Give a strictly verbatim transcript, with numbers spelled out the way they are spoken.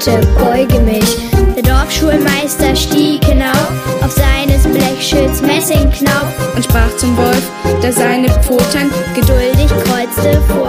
sagte, beuge mich. Der Dorfschulmeister stieg hinauf auf seines Blechschilds Messingknauf und sprach zum Wolf, der seine Pfoten geduldig kreuzte vor